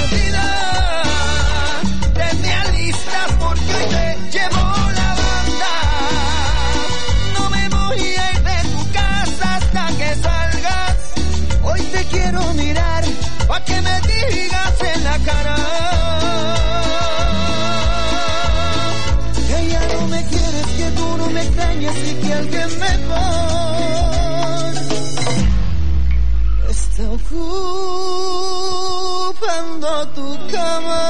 perdida. Te me alistas porque hoy te llevo la banda. No me voy a ir de tu casa hasta que salgas. Hoy te quiero mirar pa' que me digas en la cara que ya no me quieres, que tú no me extrañas y que alguien mejor está ocupando tu cama.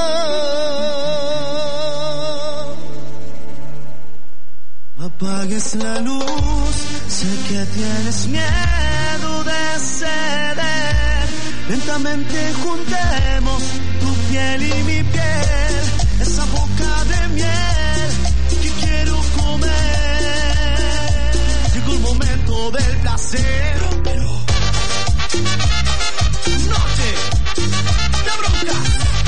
Apagues la luz, sé que tienes miedo de ceder. Lentamente juntemos tu piel y mi piel, esa boca de miel que quiero comer. Llegó el momento del placer. Noche de bronca.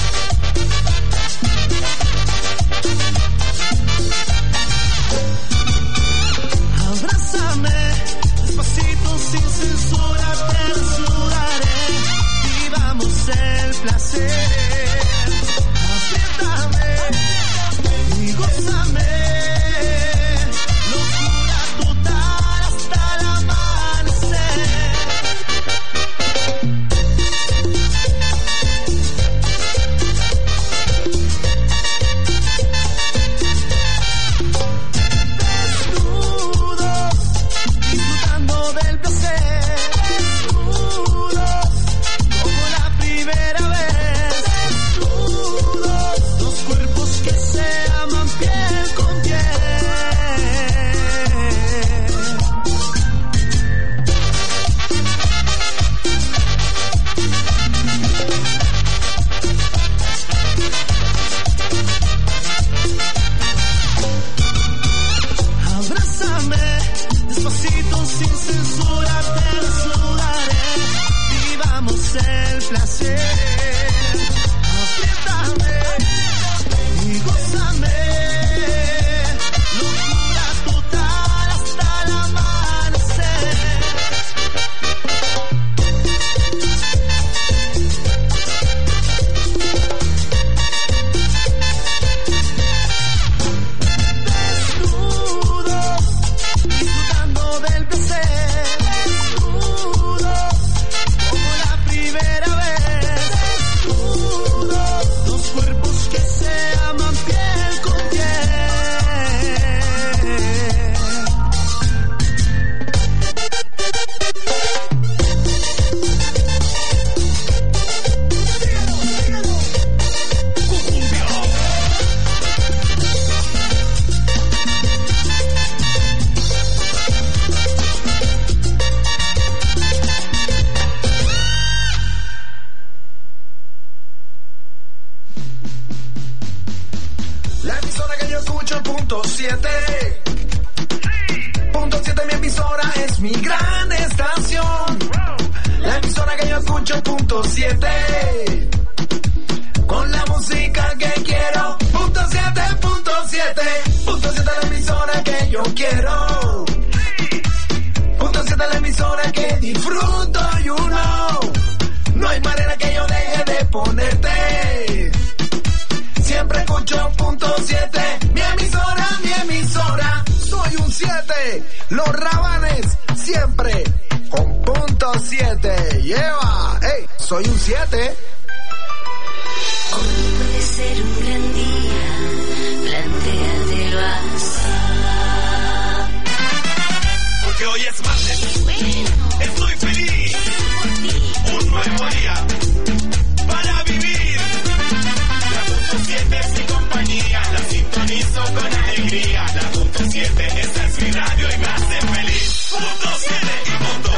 Abrázame despacito sin censura, te desnudaré. Vivamos el placer. Apriétame y gózame. Locura total hasta el amanecer. Desnudos, disfrutando del placer. Desnudos, como la primera vez. Desnudos, dos cuerpos que se aman piel con piel. Abrázame despacito sin censura, te desnudaré. Vivamos el placer. Apriétame y gózame. Locura total hasta el amanecer. Desnudos, disfrutando del placer. Desnudos, como la primera vez. Desnudos, dos cuerpos que se aman piel con piel. La emisora que yo escucho, punto 7. Punto 7 mi emisora es mi gran estación. La emisora que yo escucho, punto 7. Con la música que quiero, punto 7, punto 7. Punto 7 la emisora que yo quiero. Punto 7 la emisora que disfruto, you know. No hay manera que yo deje de ponerte. Siempre escucho punto 7, mi emisora, soy un 7, los Rabanes, siempre con punto 7, lleva, hey, soy un 7. Hoy puede ser un gran día, plantéatelo así. Porque hoy es martes, estoy feliz, un nuevo día para vivir. La punto 7 es mi compañía, la sintonizo con alegría. La punto 7, esta es mi radio y me hace feliz. Punto 7 y punto.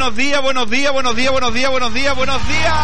buenos días, buenos días, buenos días, buenos días, buenos días, buenos días.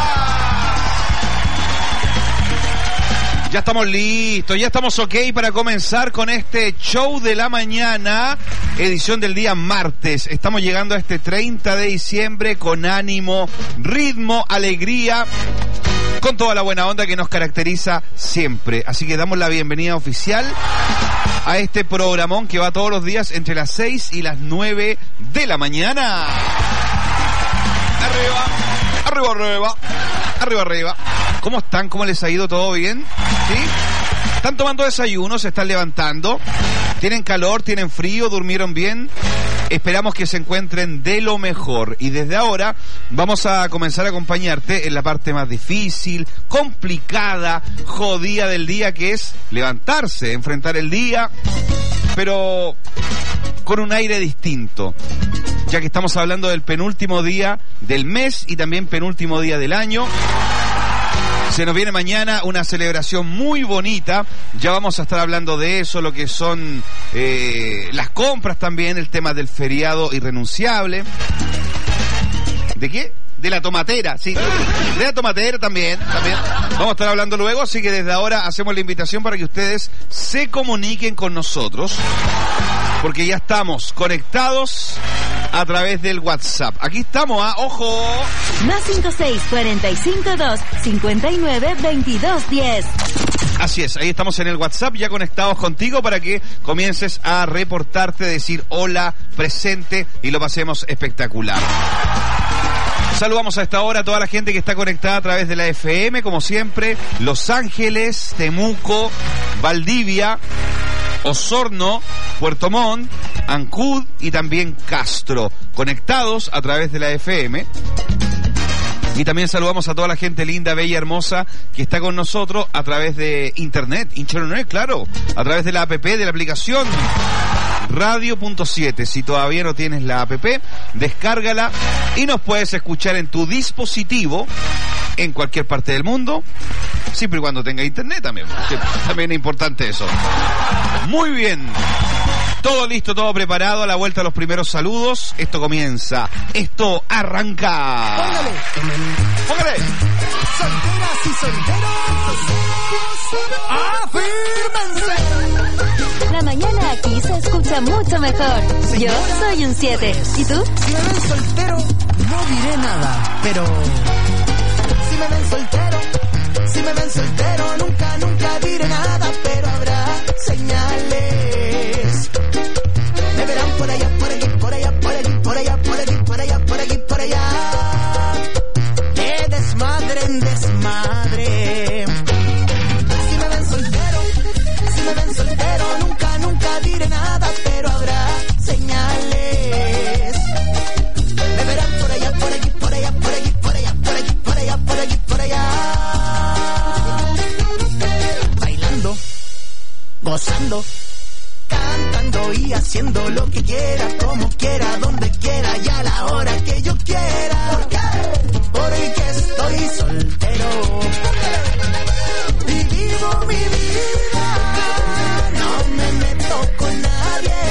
Ya estamos listos, ya estamos ok para comenzar con este show de la mañana, edición del día martes. Estamos llegando a este 30 de diciembre con ánimo, ritmo, alegría, con toda la buena onda que nos caracteriza siempre. Así que damos la bienvenida oficial a este programón que va todos los días entre las 6 y las 9 de la mañana. Arriba, arriba, arriba, arriba, arriba. ¿Cómo están? ¿Cómo les ha ido? ¿Todo bien? ¿Sí? ¿Están tomando desayuno? ¿Se están levantando? ¿Tienen calor? ¿Tienen frío? ¿Durmieron bien? Esperamos que se encuentren de lo mejor. Y desde ahora vamos a comenzar a acompañarte en la parte más difícil, complicada, jodida del día, que es levantarse, enfrentar el día, pero con un aire distinto, ya que estamos hablando del penúltimo día del mes y también penúltimo día del año. Se nos viene mañana una celebración muy bonita, ya vamos a estar hablando de eso, lo que son las compras también, el tema del feriado irrenunciable. ¿De qué? De la tomatera, sí, de la tomatera también. Vamos a estar hablando luego, así que desde ahora hacemos la invitación para que ustedes se comuniquen con nosotros, porque ya estamos conectados a través del WhatsApp. Aquí estamos, ¡ojo! Más 56452592210. Así es, ahí estamos en el WhatsApp ya conectados contigo para que comiences a reportarte, decir hola, presente y lo pasemos espectacular. Saludamos a esta hora a toda la gente que está conectada a través de la FM, como siempre, Los Ángeles, Temuco, Valdivia, Osorno, Puerto Montt, Ancud y también Castro, conectados a través de la FM. Y también saludamos a toda la gente linda, bella, hermosa que está con nosotros a través de internet, claro, a través de la app, de la aplicación Radio.7. Si todavía no tienes la app, descárgala y nos puedes escuchar en tu dispositivo en cualquier parte del mundo, siempre y cuando tenga internet también. También es importante eso. Muy bien. Todo listo, todo preparado, a la vuelta a los primeros saludos. Esto comienza, esto arranca. Póngale. Solteras y solteros, afírmense. La mañana aquí se escucha mucho mejor. Yo soy un 7. ¿Y tú? Si me ven soltero, no diré nada, pero si me ven soltero, nunca diré nada, pero habrá señales. Me verán por allá, por allí, por allá, por allí, por allá, por allí, por allá, por allí, por allá. De desmadre en desmadre. Si me ven soltero, nunca diré nada, pero habrá señales. Me verán por allá, por allí, por allá, por allí, por allá, por allí, por allá, por allí, por allá. Bailando, gozando, cantando y haciendo lo que quiera, como quiera, donde quiera y a la hora que yo quiera. ¿Por qué? Porque estoy soltero y vivo mi vida, no me meto con nadie.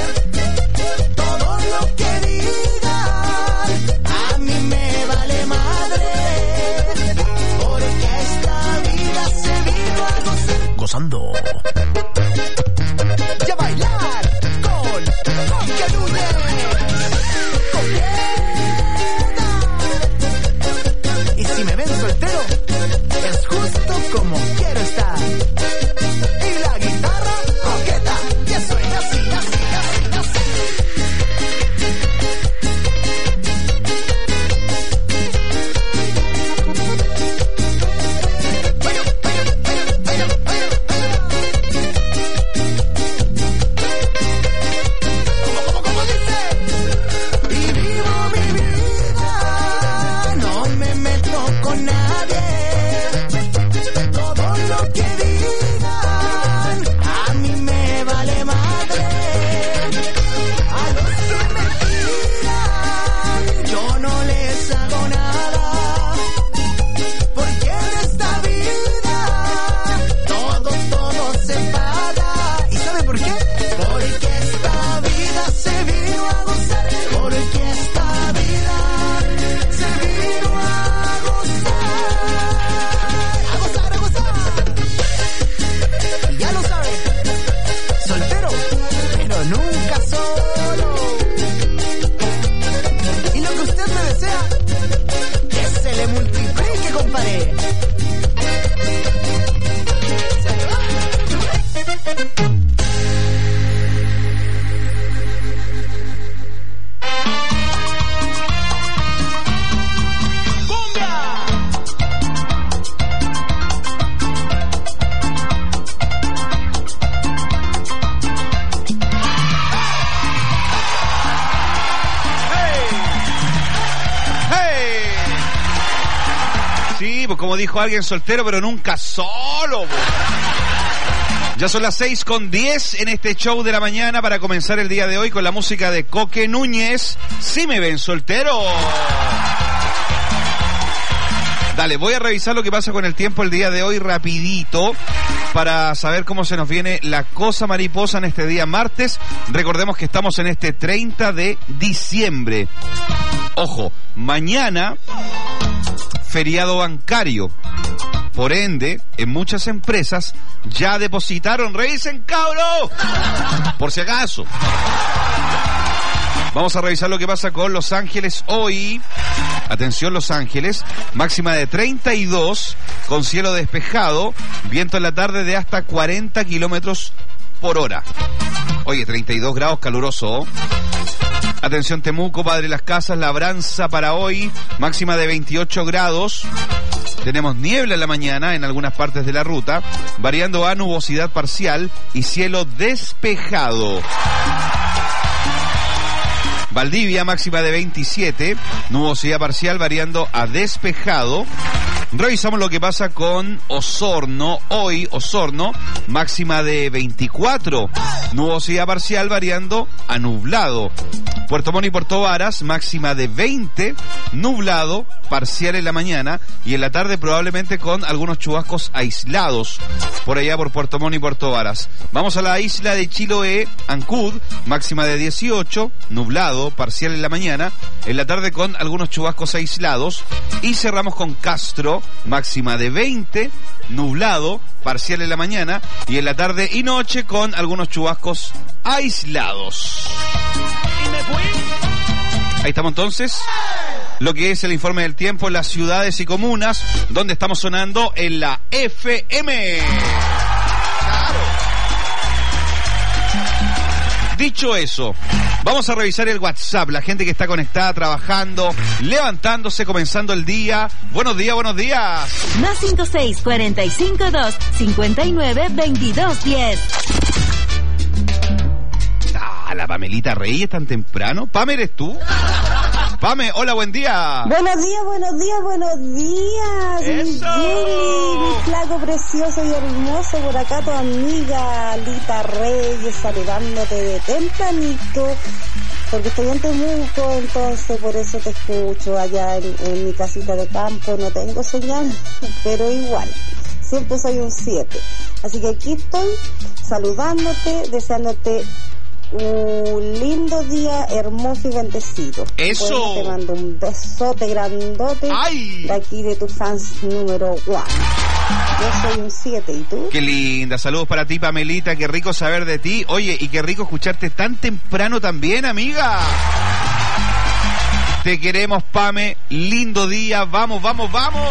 Todo lo que digan a mí me vale madre, porque esta vida se vino a gozar. Gozando. Y a bailar con que ayude. Y si me ven soltero, es justo como quiero estar. Y la guitarra coqueta, que suena así, así, así, así. pues como dijo alguien, soltero, pero nunca solo. Pues. Ya son las 6:10 en este show de la mañana para comenzar el día de hoy con la música de Coque Núñez. Si me ven soltero. Dale, voy a revisar lo que pasa con el tiempo el día de hoy rapidito para saber cómo se nos viene la cosa mariposa en este día martes. Recordemos que estamos en este 30 de diciembre. Ojo, mañana feriado bancario. Por ende, en muchas empresas ya depositaron. ¡Revisen, cabro! Por si acaso. Vamos a revisar lo que pasa con Los Ángeles hoy. Atención, Los Ángeles. Máxima de 32, con cielo despejado. Viento en la tarde de hasta 40 kilómetros por hora. Oye, 32 grados, caluroso. Atención, Temuco, Padre Las Casas, labranza para hoy. Máxima de 28 grados. Tenemos niebla en la mañana en algunas partes de la ruta, variando a nubosidad parcial y cielo despejado. Valdivia, máxima de 27, nubosidad parcial variando a despejado. Revisamos lo que pasa con Osorno. Hoy, Osorno, máxima de 24, nubosidad parcial variando a nublado. Puerto Montt y Puerto Varas, máxima de 20, nublado, parcial en la mañana y en la tarde probablemente con algunos chubascos aislados por allá por Puerto Montt y Puerto Varas. Vamos a la isla de Chiloé, Ancud, máxima de 18, nublado, parcial en la mañana, en la tarde con algunos chubascos aislados. Y cerramos con Castro, máxima de 20, nublado, parcial en la mañana y en la tarde y noche con algunos chubascos aislados. Ahí estamos entonces. Lo que es el informe del tiempo en las ciudades y comunas donde estamos sonando en la FM. Claro. Dicho eso, vamos a revisar el WhatsApp, la gente que está conectada, trabajando, levantándose, comenzando el día. Buenos días, buenos días. Más 56-452-59-22-10. La Pamelita Reyes tan temprano. Pame, ¿eres tú? Pame, hola, buen día. Buenos días, buenos días, buenos días. ¡Eso! Mi flaco precioso y hermoso, por acá tu amiga Lita Reyes, saludándote de tempranito, porque estoy en Temuco, entonces por eso te escucho allá en mi casita de campo. No tengo señal, pero igual, siempre soy un 7. Así que aquí estoy saludándote, deseándote un lindo día, hermoso y bendecido. ¡Eso! Bueno, te mando un besote grandote. ¡Ay! De aquí de tu fans número 1. Yo soy un 7, ¿y tú? Qué linda, saludos para ti, Pamelita, qué rico saber de ti. Oye, y qué rico escucharte tan temprano también, amiga. Te queremos, Pame, lindo día, vamos, vamos, vamos.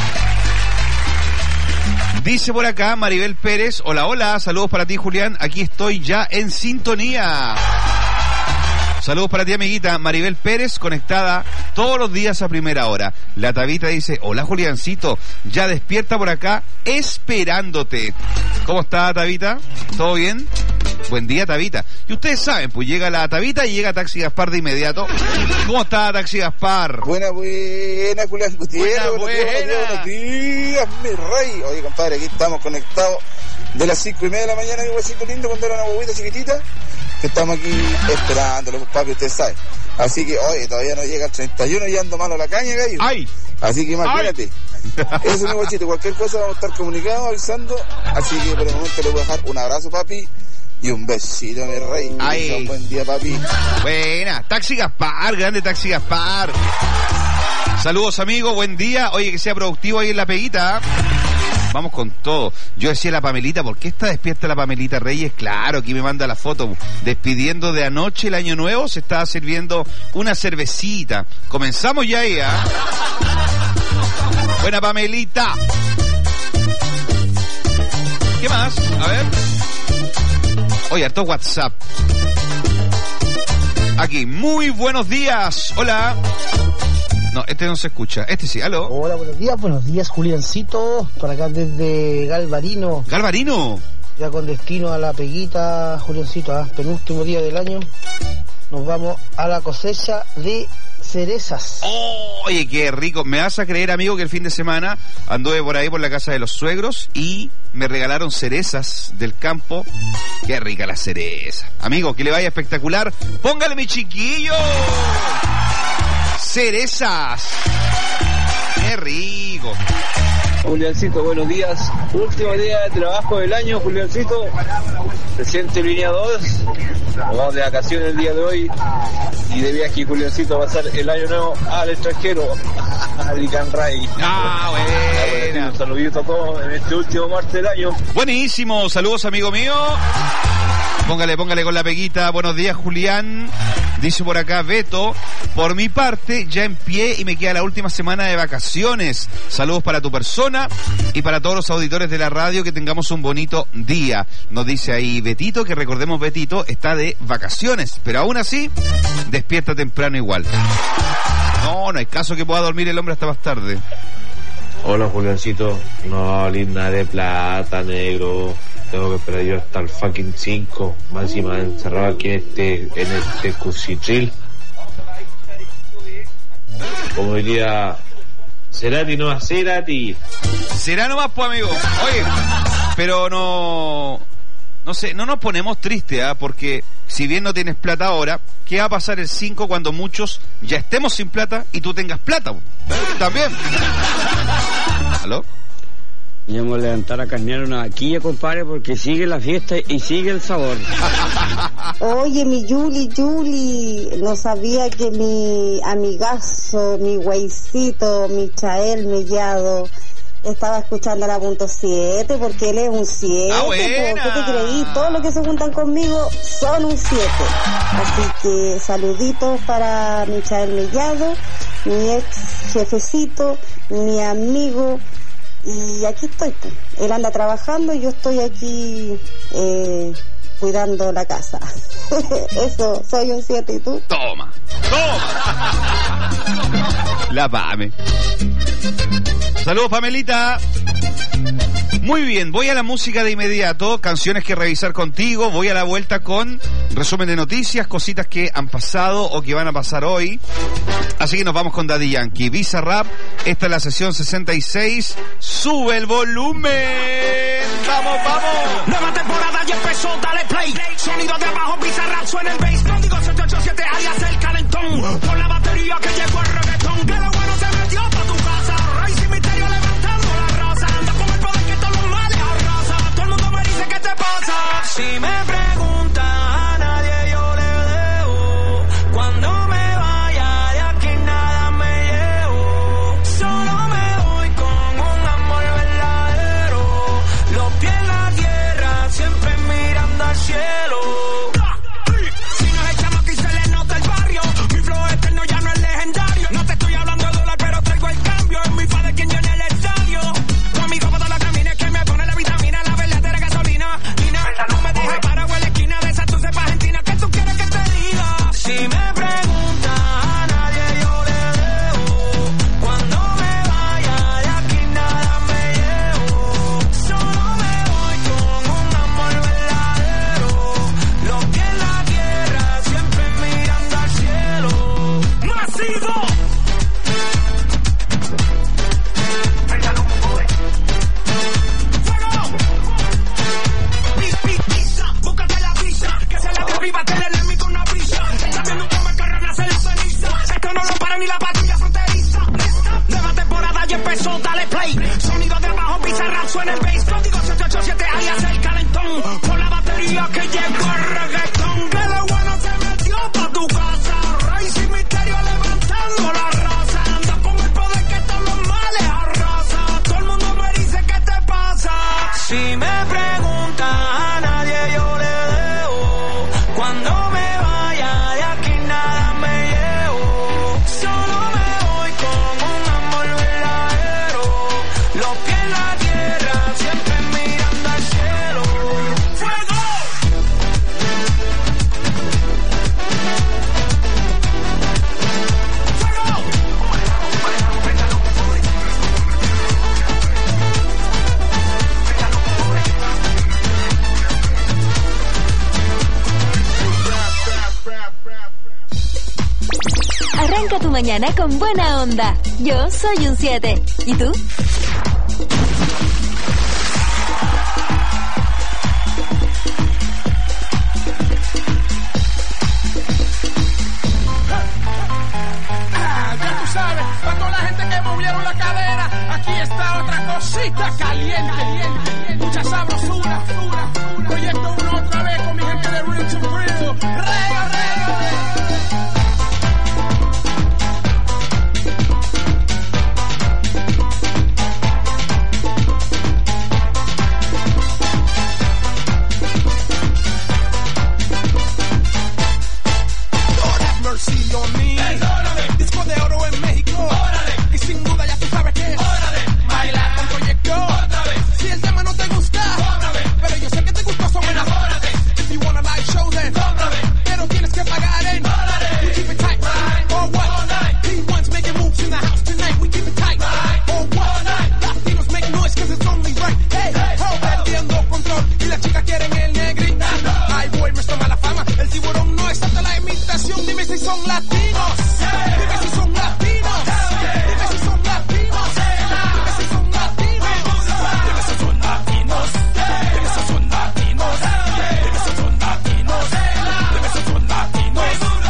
Dice por acá Maribel Pérez, hola, hola, saludos para ti, Julián, aquí estoy ya en sintonía. Saludos para ti, amiguita Maribel Pérez, conectada todos los días a primera hora. La Tabita dice, hola, Juliancito, ya despierta por acá, esperándote. ¿Cómo está, Tabita? ¿Todo bien? Buen día, Tabita. Y ustedes saben, pues llega la Tabita y llega Taxi Gaspar de inmediato. ¿Cómo está, Taxi Gaspar? Buena, Julián Gutiérrez. Buenos días, mi rey. Oye, compadre, aquí estamos conectados de las 5:30 de la mañana, mi huesito lindo, cuando era una bobita chiquitita, que estamos aquí esperándolo, pues, papi, usted sabe. Así que, oye, todavía no llega el 31 y ando malo la caña, gallo. ¡Ay! Así que imagínate. Eso es mi guachito, cualquier cosa vamos a estar comunicados, avisando. Así que por el momento le voy a dejar un abrazo, papi, y un besito, mi rey. Ay. Un buen día, papi. Buena, Taxi Gaspar, grande Taxi Gaspar. Saludos, amigo, buen día. Oye, que sea productivo ahí en la peguita. Vamos con todo. Yo decía la Pamelita, ¿por qué está despierta la Pamelita Reyes? Claro, aquí me manda la foto. Despidiendo de anoche el año nuevo, se estaba sirviendo una cervecita. Comenzamos ya ahí, ¿ah? Buena, Pamelita. ¿Qué más? A ver. Oye, harto WhatsApp. Aquí, muy buenos días. Hola. No, este no se escucha. Este sí, aló. Hola, buenos días, Juliancito. Por acá desde Galvarino. ¿Galvarino? Ya con destino a la peguita, Juliancito, penúltimo día del año. Nos vamos a la cosecha de cerezas. Oye, qué rico. Me vas a creer, amigo, que el fin de semana anduve por ahí por la casa de los suegros y me regalaron cerezas del campo. Qué rica la cereza. Amigo, que le vaya espectacular. Póngale, mi chiquillo. Cerezas. Qué rico. Juliancito, buenos días. Último día de trabajo del año, Juliancito. Reciente línea 2. Nos vamos de vacaciones el día de hoy. Y de viaje, Juliancito, a pasar el año nuevo al extranjero. A Licanray. Bueno. Un saludito a todos en este último martes del año. Buenísimo. Saludos, amigo mío. Póngale con la peguita. Buenos días, Julián. Dice por acá Beto, por mi parte ya en pie y me queda la última semana de vacaciones. Saludos para tu persona y para todos los auditores de la radio, que tengamos un bonito día. Nos dice ahí Betito, que recordemos, Betito está de vacaciones, pero aún así despierta temprano igual. No hay caso que pueda dormir el hombre hasta más tarde. Este Juliancito, no, linda de plata, negro. Tengo que esperar yo hasta el fucking 5, más encima encerrado aquí en este cuchitril. Como diría Cerati, no a Cerati. Será nomás, pues, amigo. Oye, pero no sé, no nos ponemos tristes, porque si bien no tienes plata ahora, ¿qué va a pasar el 5 cuando muchos ya estemos sin plata y tú tengas plata? También. ¿Aló? Ya vamos a levantar a carnear una vaquilla, compadre, porque sigue la fiesta y sigue el sabor. Oye, mi Yuli, no sabía que mi amigazo, mi güeycito, Michael Mellado, estaba escuchando la .7, porque él es un 7. ¿Qué te creí? Todos los que se juntan conmigo son un 7. Así que saluditos para Michael Mellado, mi ex jefecito, mi amigo. Y aquí estoy, pues. Él anda trabajando y yo estoy aquí cuidando la casa. Eso, soy un 7, ¿y tú? Toma. La Pame. Saludos, Pamelita. Muy bien, voy a la música de inmediato, canciones que revisar contigo, voy a la vuelta con resumen de noticias, cositas que han pasado o que van a pasar hoy. Así que nos vamos con Daddy Yankee, Bizarrap. Esta es la sesión 66. ¡Sube el volumen! ¡Vamos! Nueva temporada ya empezó, dale play. Sonido de abajo, Bizarrap, suena el bass. Código 787, alias el calentón. Con la batería que llegó el reggaetón. Que lo bueno se metió pa' tu casa. Rey sin misterio levantando la raza. Anda con el poder que todos los males arrasa. Todo el mundo me dice, ¿qué te pasa? Si me preguntan, a nadie yo le debo. Cuando me vaya de aquí nada me llevo. Solo me voy con un amor verdadero. Los pies en la tierra, siempre mirando al cielo. Si nos echamos aquí se le nota el barrio. Mi flow eterno ya no es legendario. No te estoy hablando de dólar, pero traigo el cambio. Es mi padre quien llena el estadio. Conmigo para la camina que me pone la vitamina, la verdadera gasolina. Lina, no me dejes parado en la esquina de esa tu cepa argentina. ¿Qué tú quieres que te diga? Si me preguntan, a nadie yo le debo. Cuando me vaya de aquí nada me llevo. Solo me voy con un amor verdadero. Los pies en la tierra, siempre mirando al cielo. ¡Masivo! Pizza, búscate la pizza, que se la derriba, te le mi con una brisa. Está viendo cómo el carro nace la ceniza. Esto no lo para ni la patrulla fronteriza. Nueva temporada ya empezó, dale play. Sonido de abajo, Bizarrap, suena el bass. Código 787, alias el calentón. Por la batería que llegó el reggaetón. Que lo bueno se metió pa' tu casa. Rey sin misterio levantando la raza. Anda con el poder que todos los males arrasa. Todo el mundo me dice, ¿qué te pasa? Si me preguntan, a nadie yo le debo. Cuando me vaya de aquí nada me llevo. Solo me voy con un amor verdadero. Los pies en la tierra, siempre mirando al cielo. ¡Fuego! Arranca tu mañana con buena onda. Yo soy un 7. ¿Y tú? Ya tú sabes, para toda la gente que movieron la cadera, aquí está otra cosita caliente. Mucha sabrosura. Proyecto 1 otra vez con mi gente de Real to Real. Reo. Mercy on me. Perdóname. Disco de oro en México. Órale. Y sin duda ya tú sabes que es. Órale. Bailar con proyecto. Otra vez. Si el tema no te gusta. Cómprame. Pero yo sé que te gustó, son buenas. Enamórate. If you want a live show then. Cómprame. Pero tienes que pagar en. Órale. We keep it tight. Right. Or what? All night. P1's making moves in the house tonight. We keep it tight. Right. Or what? All night. Latinos make noise cause it's only right. Hey. Perdiendo control. Y las chicas quieren el negrito. Ay, boy, me toma la fama. El tiburón no es hasta la imitación. Dime si son latinos. Dime si son latinos. Dime si son latinos. Dime si son latinos. Dime si son latinos. Dime si son latinos. Dime si son latinos. Dime si son latinos.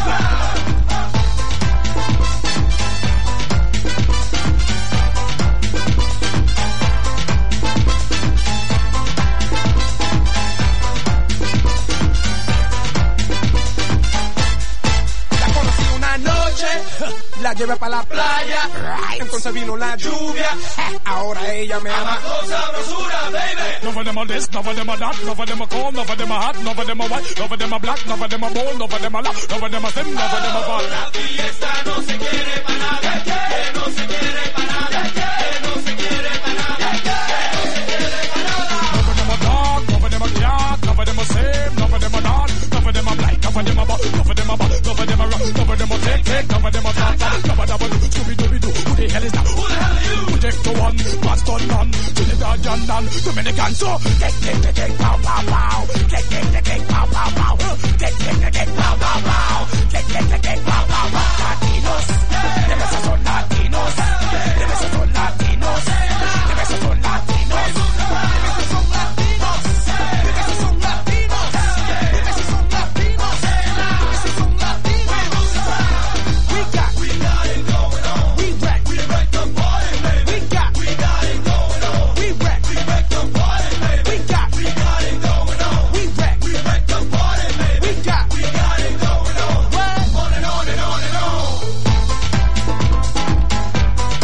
La llevé para la playa, entonces vino la lluvia. Ahora ella me ama con sabrosura, baby. None of them are this, none of them are that, none of them are cold, none of them are hot, none of them are white, none of them are black, none of them are bold, none of them are loud, none of them are thin, none of them are fat. La fiesta no se quiere para nada, que no se quiere para nada, que no se quiere para nada, que no se quiere para nada. None of them are dark, none of them are cat, none of them are same, none of them are not, none of them are blind, none of them are bad, none of them are bad, none of them are rock, none of them are take, none of them are fat, none of them are Scooby-Dooby-Doo. Who the hell is that? Who the hell are you? Projecto 1, Boston man, Trinidad and Dan, Dominican, so get, pow, pow, pow, get, pow, pow, pow, get, pow, pow, pow, get, pow, pow, pow. Latinos, debe ser son latinos, debe ser son latinos, debe ser son latinos, Dime si son latinos. Dime si son latinos. Dime si son latinos. Dime si son latinos. We got it going on. We wreck the party, baby. We got it going on. We wreck the party, baby. We got it going on. We wreck the party, baby. We got it going on. What? On and on and on and on.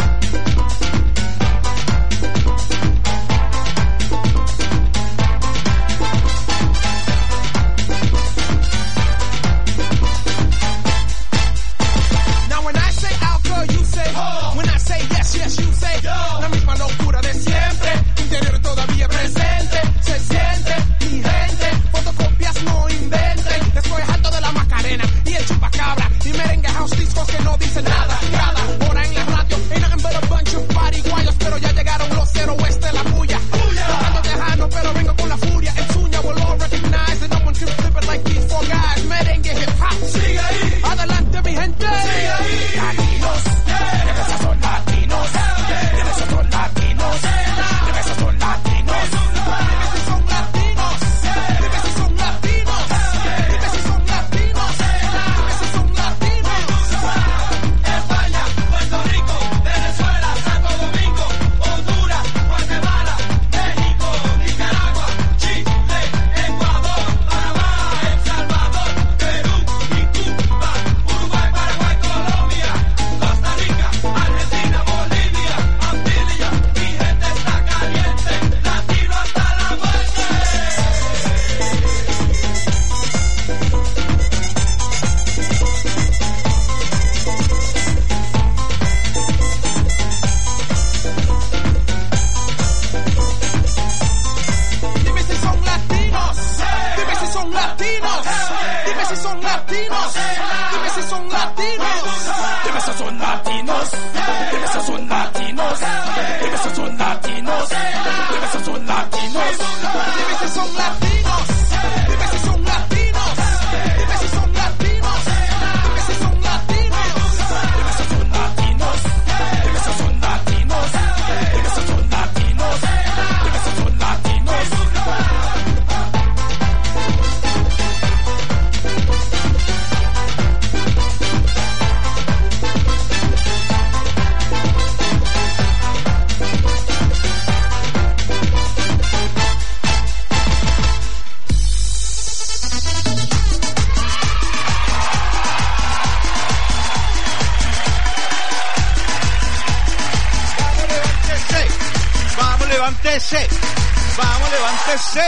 levántese. Vamos, levántese.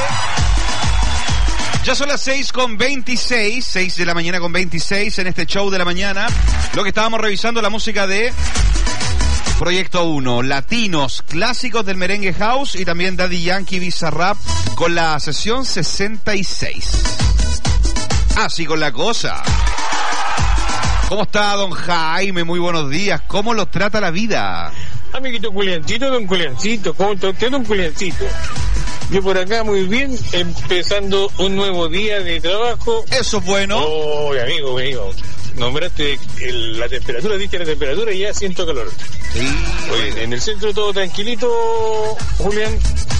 Ya son las 6:26, 6 de la mañana con 26 en este show de la mañana. Lo que estábamos revisando, la música de Proyecto 1, latinos, clásicos del merengue house y también Daddy Yankee, Bizarrap con la sesión 66. Así con la cosa. ¿Cómo está don Jaime? Muy buenos días. ¿Cómo lo trata la vida? Amiguito Juliancito, don Juliancito, ¿cómo está usted, don Juliancito? Yo por acá muy bien, empezando un nuevo día de trabajo. Eso es bueno. Oh, amigo, nombraste la temperatura, diste la temperatura y ya siento calor. Sí. Oye, en el centro todo tranquilito, Julián.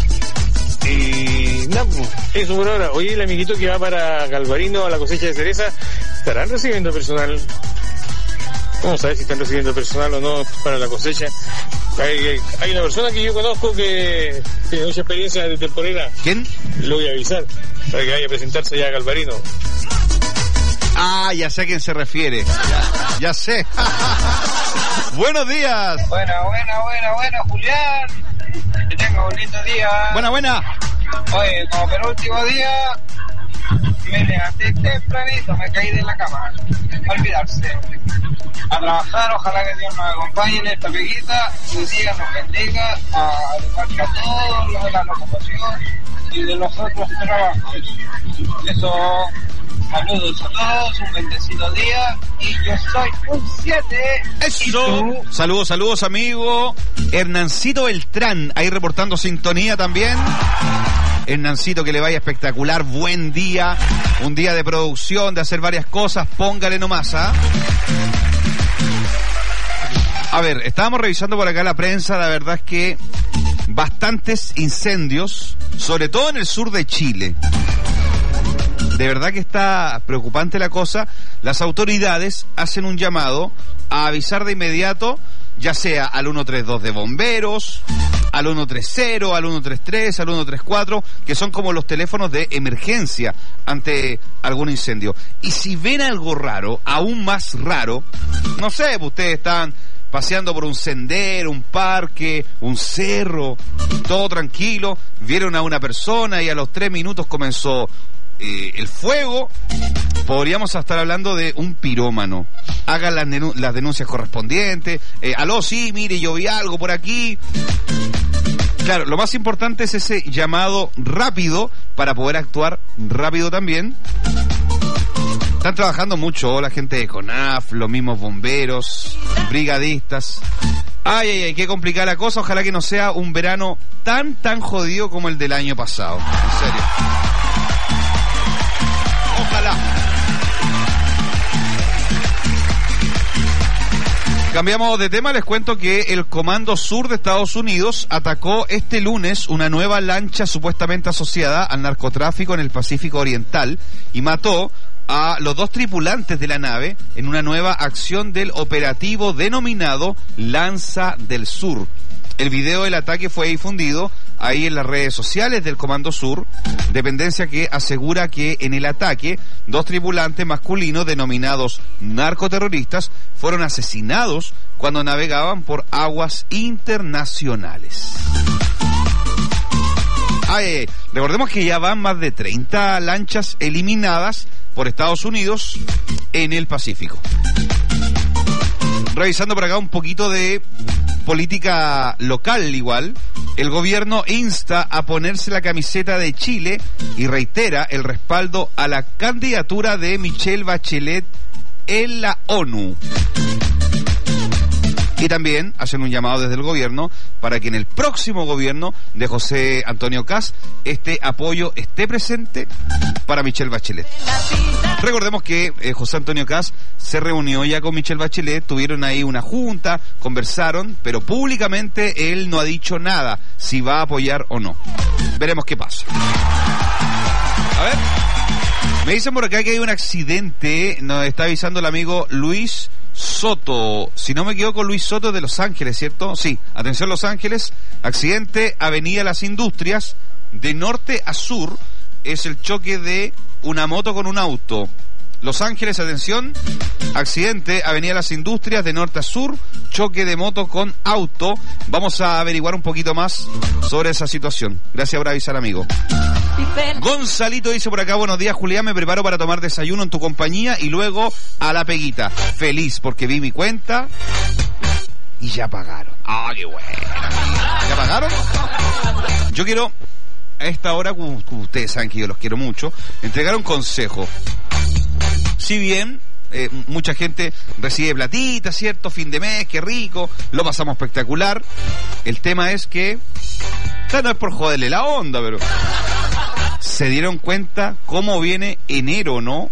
Y nada, eso por ahora. Oye, el amiguito que va para Galvarino a la cosecha de cereza, ¿estarán recibiendo personal? Vamos a ver si están recibiendo personal o no para la cosecha. Hay una persona que yo conozco que tiene mucha experiencia de temporera. ¿Quién? Lo voy a avisar para que vaya a presentarse allá a Galvarino. Ah, ya sé a quién se refiere. Ya sé. Buenos días. Buena, Julián. Que tenga un lindo día. Buena. Oye, como penúltimo día, me levanté tempranito, me caí de la cama. Olvidarse. A trabajar, ojalá que Dios nos acompañe en esta peguita, que Dios nos bendiga, a todos los de la locomoción y de los otros trabajos. Eso, saludos a todos, un bendecido día, y yo soy un 7. Eso. Saludos, amigo. Hernancito Beltrán, ahí reportando sintonía también. Hernancito, que le vaya espectacular, buen día, un día de producción, de hacer varias cosas, póngale nomás, ¿ah? A ver, estábamos revisando por acá la prensa, la verdad es que bastantes incendios, sobre todo en el sur de Chile. De verdad que está preocupante la cosa. Las autoridades hacen un llamado a avisar de inmediato, ya sea al 132 de bomberos, al 130, al 133, al 134, que son como los teléfonos de emergencia ante algún incendio. Y si ven algo raro, aún más raro, no sé, ustedes están paseando por un sendero, un parque, un cerro, todo tranquilo, vieron a una persona y a los 3 minutos comenzó el fuego, podríamos estar hablando de un pirómano. Hagan las denuncias correspondientes. Aló, sí, mire, yo vi algo por aquí. Claro, lo más importante es ese llamado rápido para poder actuar rápido también. Están trabajando mucho la gente de CONAF, los mismos bomberos, brigadistas. Ay, qué complicada la cosa. Ojalá que no sea un verano tan jodido como el del año pasado. En serio. Ojalá. Cambiamos de tema, les cuento que el Comando Sur de Estados Unidos atacó este lunes una nueva lancha supuestamente asociada al narcotráfico en el Pacífico Oriental y mató a los 2 tripulantes de la nave en una nueva acción del operativo denominado Lanza del Sur. El video del ataque fue difundido ahí en las redes sociales del Comando Sur, dependencia que asegura que en el ataque 2 tripulantes masculinos denominados narcoterroristas fueron asesinados cuando navegaban por aguas internacionales. Recordemos que ya van más de 30 lanchas eliminadas por Estados Unidos en el Pacífico. Revisando por acá un poquito de política local igual, el gobierno insta a ponerse la camiseta de Chile y reitera el respaldo a la candidatura de Michelle Bachelet en la ONU. Y también hacen un llamado desde el gobierno para que en el próximo gobierno de José Antonio Kast este apoyo esté presente para Michelle Bachelet. Recordemos que José Antonio Kast se reunió ya con Michelle Bachelet, tuvieron ahí una junta, conversaron, pero públicamente él no ha dicho nada si va a apoyar o no. Veremos qué pasa. A ver, me dicen por acá que hay un accidente, nos está avisando el amigo Luis Soto, si no me equivoco, Luis Soto de Los Ángeles, ¿cierto? Sí, atención Los Ángeles, accidente Avenida Las Industrias, de norte a sur, es el choque de una moto con un auto. Los Ángeles, atención, accidente, Avenida Las Industrias, de norte a sur, choque de moto con auto. Vamos a averiguar un poquito más sobre esa situación. Gracias por avisar, amigo. Gonzalito dice por acá, buenos días, Julián, me preparo para tomar desayuno en tu compañía y luego a la peguita. Feliz porque vi mi cuenta y ya pagaron. Ah, qué bueno. ¿Ya pagaron? Yo quiero, a esta hora, como ustedes saben que yo los quiero mucho, entregar un consejo. Si bien mucha gente recibe platita, ¿cierto? Fin de mes, qué rico, lo pasamos espectacular. El tema es que, claro, no es por joderle la onda, pero se dieron cuenta cómo viene enero, ¿no?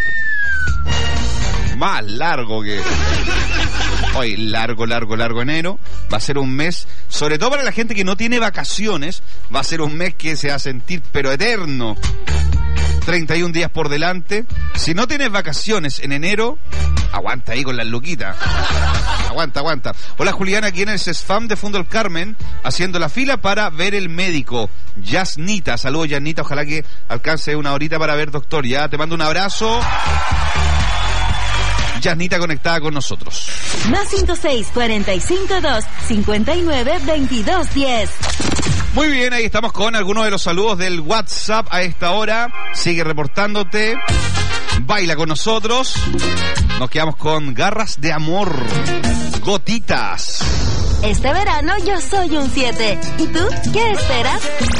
Más largo que... Hoy, largo enero. Va a ser un mes, sobre todo para la gente que no tiene vacaciones, va a ser un mes que se va a sentir pero eterno. 31 días por delante. Si no tienes vacaciones en enero, aguanta ahí con las luquitas. Aguanta. Hola, Julián, aquí en el CESFAM de Fondo El Carmen, haciendo la fila para ver el médico. Yasnita, saludos Yasnita, ojalá que alcance una horita para ver doctor. Ya, te mando un abrazo. Yasnita conectada con nosotros. Más 56452592210. Muy bien, ahí estamos con algunos de los saludos del WhatsApp a esta hora. Sigue reportándote. Baila con nosotros. Nos quedamos con Garras de Amor. Gotitas. Este verano yo soy un 7. ¿Y tú qué esperas?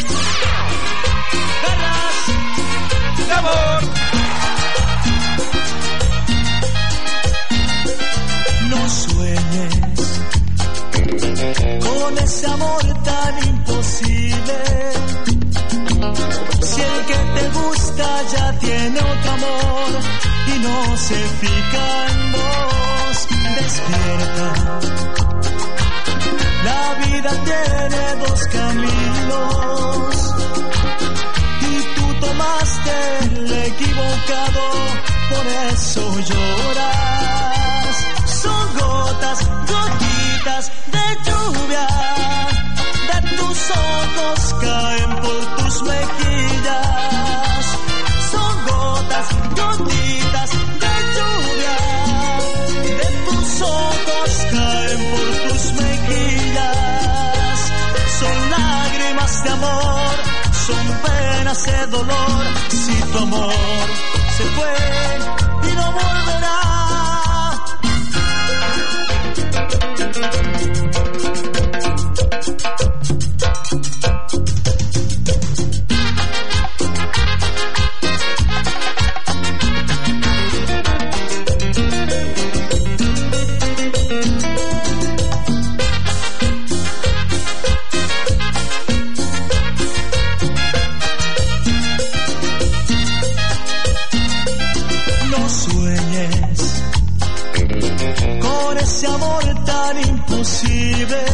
Garras de Amor. No sueñes con ese amor tan imposible. Si el que te gusta ya tiene otro amor y no se fija en vos, despierta. La vida tiene dos caminos y tú tomaste el equivocado, por eso lloras. Son gotitas de lluvia, de tus ojos caen por tus mejillas. Son gotitas de lluvia, de tus ojos caen por tus mejillas. Son lágrimas de amor, son penas de dolor. Si tu amor se fue y no volverá. No sueñes con ese amor tan imposible.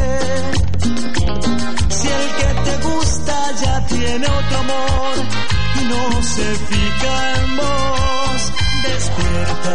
Si el que te gusta ya tiene otro amor y no se fija en vos, despierta.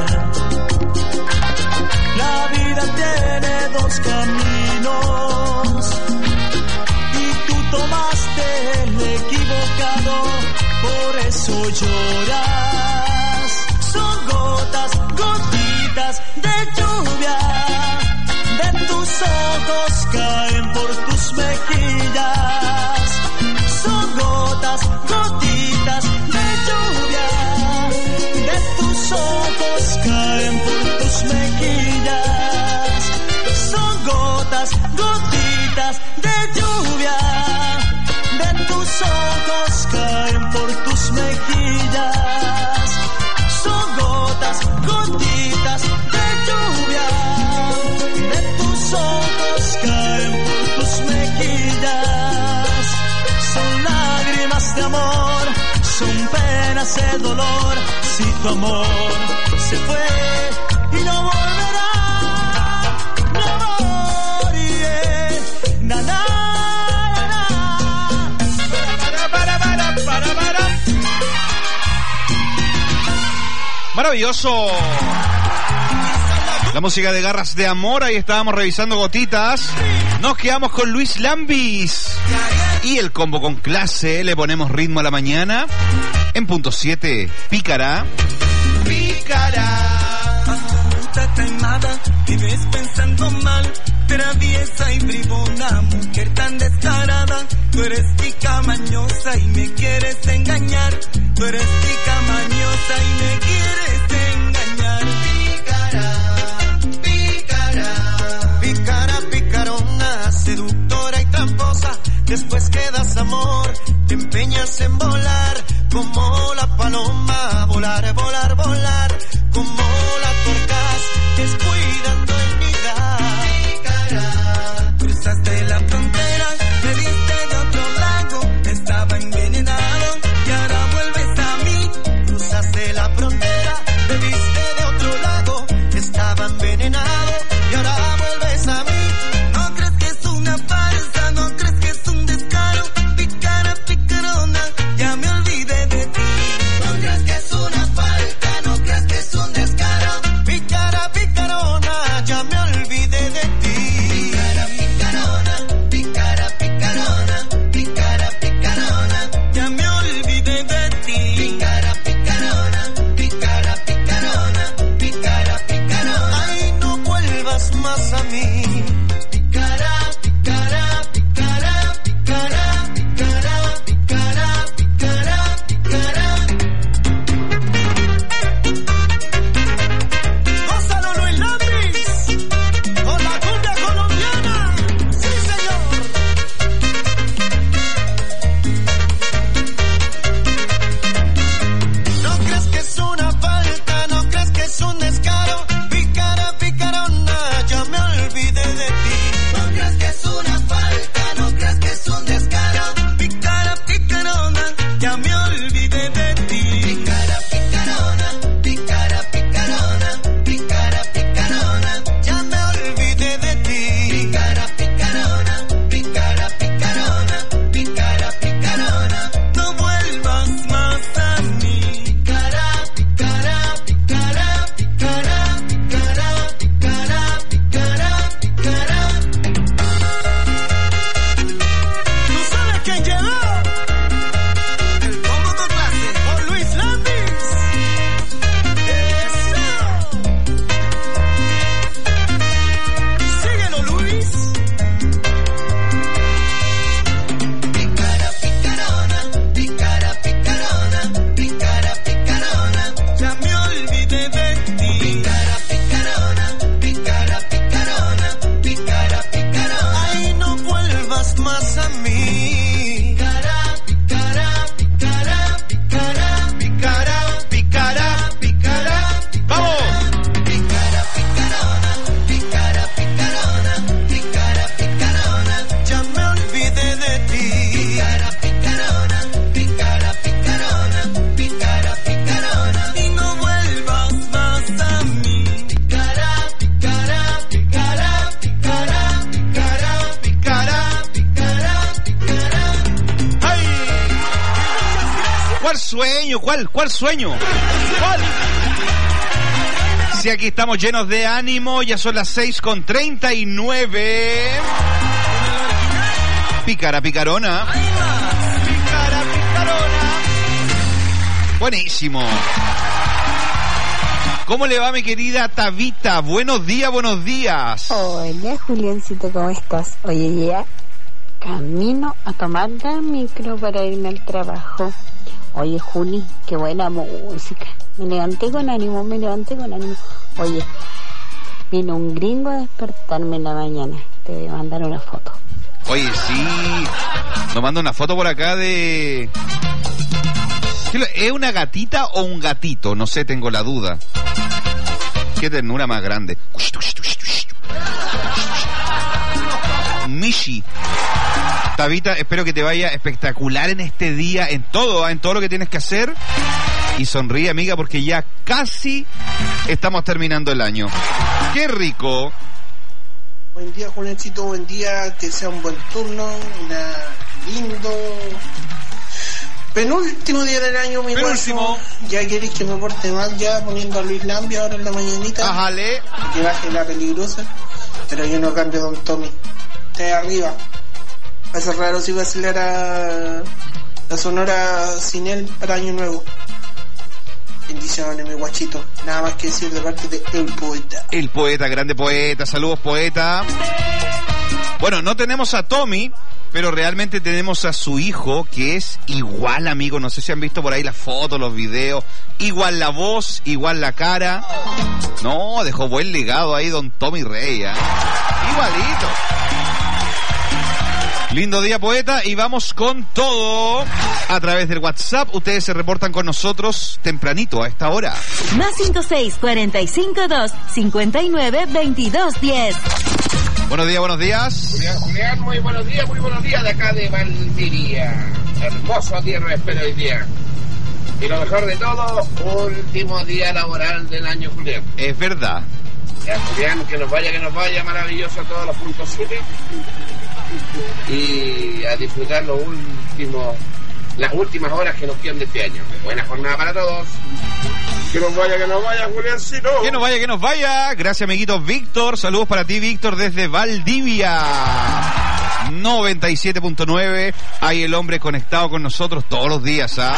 La vida tiene dos caminos y tú tomaste el equivocado, por eso lloras. Son gotitas de lluvia, de tus ojos caen por tus mejillas. Son gotitas de lluvia, de tus ojos caen por tus mejillas. Son gotitas de lluvia, de tus ojos caen por tus mejillas. Son gotitas de lluvia, de tus ojos caen por tus mejillas. Son lágrimas de amor, son penas de dolor. Si tu amor se fue y no volverá, mi amor, yeah. Na, na, na. Para. Maravilloso. La música de Garras de Amor, ahí estábamos revisando gotitas. Nos quedamos con Luis Lambis y el combo con clase. Le ponemos ritmo a la mañana. En punto 7 picará. pícara. Astuta, taimada, vives pensando mal, traviesa y bribona, mujer tan descarada. Tú eres tica mañosa y me quieres engañar. Tú eres tica mañosa y me quieres engañar. Pícara, pícara, pícara, picarona, seductora y tramposa. Después quedas amor, te empeñas en volar como la paloma, volar, volar, volar, como la torcas, descuidando el nidar. Pícara, cruzaste la frontera, me viste de otro lado, estaba envenenado y ahora vuelves a mí. Cruzaste la frontera, me viste de otro lado, estaba envenenado y ahora vuelves a mí. No crees que es una farsa, no crees que es un descaro. Pícara, picarona, ya me olvidé de ti. No crees que es una falta, no crees que es un descaro. Pícara, picarona, ya me olvidé de ti. Pícara, picarona, pícara, picarona, pícara, picarona, ya me olvidé de ti. Pícara, picarona, pícara, picarona, pícara, picarona. Ay, no vuelvas más a mí. Pícara, pícara, pícara, pícara, pícara, pícara, pícara, pícara. Gózalo, Luis Lambis, con la cumbia colombiana. Sí, señor. No crees que es una falta, no crees que es un descaro. Pícara, picarona, ya me olvidé de ti. No crees que es una falta, no crees que es un descaro. Pícara, picarona, ya me olvidé de ti. Pícara, picarona, pícara, picarona, pícara, picarona, ya me olvidé de ti. Pícara, picarona, pícara, picarona, pícara, picarona, no vuelvas más a mí. Pícara, pícara, pícara, pícara, pícara, pícara, pícara, pícara. ¿Tú sabes quién llegó? El combo con clase por Luis Lambis. Eso. Síguelo, Luis. Pícara, picarona, pícara, picarona, pícara, picarona, ya me olvidé de ti. Pícara, picarona, pícara, picarona, pícara, picarona. Ay, no vuelvas más a mí. Pícara, pícara, pícara, pícara, Picara, picara, picara. ¡Vamos! pícara, picarona, pícara, picarona, pícara, picarona, ya me olvidé de ti. Pícara, picarona, pícara, picarona, pícara, picarona, y no vuelvas más a mí. Pícara, picara, picara, picara, picara, Picara. picara, picara. ¡Ay! ¿Cuál sueño? ¿Cuál sueño? ¿Cuál? Si aquí estamos llenos de ánimo, ya son las 6:39. Pícara, picarona. Pícara, picarona. Buenísimo. ¿Cómo le va, mi querida Tabita? Buenos días, buenos días. Hola, Juliancito, ¿cómo estás? Oye, ya camino a tomar la micro para irme al trabajo. Oye, Juli, qué buena música. Me levanté con ánimo, Oye, vino un gringo a despertarme en la mañana. Te voy a mandar una foto. Oye, sí. Nos manda una foto por acá de... ¿Es una gatita o un gatito? No sé, tengo la duda. Qué ternura más grande. Mishi. Tabita, espero que te vaya espectacular en este día, en todo lo que tienes que hacer. Y sonríe, amiga, porque ya casi estamos terminando el año. ¡Qué rico! Buen día, Juliancito, buen día, que sea un buen turno, lindo penúltimo día del año, mi guaso. Ya queréis que me porte mal, ya poniendo a Luis Lambi ahora en la mañanita. Ajale. Que baje la peligrosa, pero yo no cambio Don Tommy. Está ahí arriba. Va a ser raro si vacilara la Sonora sin él para Año Nuevo. Bendiciones, mi guachito. Nada más que decir de parte de El Poeta. El Poeta, grande poeta. Saludos, poeta. Bueno, no tenemos a Tommy, pero realmente tenemos a su hijo, que es igual, amigo. No sé si han visto por ahí las fotos, los videos. Igual la voz, igual la cara. No, dejó buen legado ahí don Tommy Rey, ¿eh? Igualito. Lindo día, poeta, y vamos con todo a través del WhatsApp. Ustedes se reportan con nosotros tempranito a esta hora. Más 56-452-59-22-10. Buenos días, buenos días. Julián, muy buenos días de acá de Valdivia. Hermoso día nos espera hoy día. Y lo mejor de todo, último día laboral del año, Julián. Es verdad. Ya, Julián, que nos vaya, maravilloso a todos los puntos 7. Y a disfrutar las últimas horas que nos quedan de este año. Buena jornada para todos. Que nos vaya, Juliancito. Que nos vaya. Gracias, amiguito Víctor. Saludos para ti, Víctor, desde Valdivia. 97.9. Hay el hombre conectado con nosotros todos los días, ¿ah?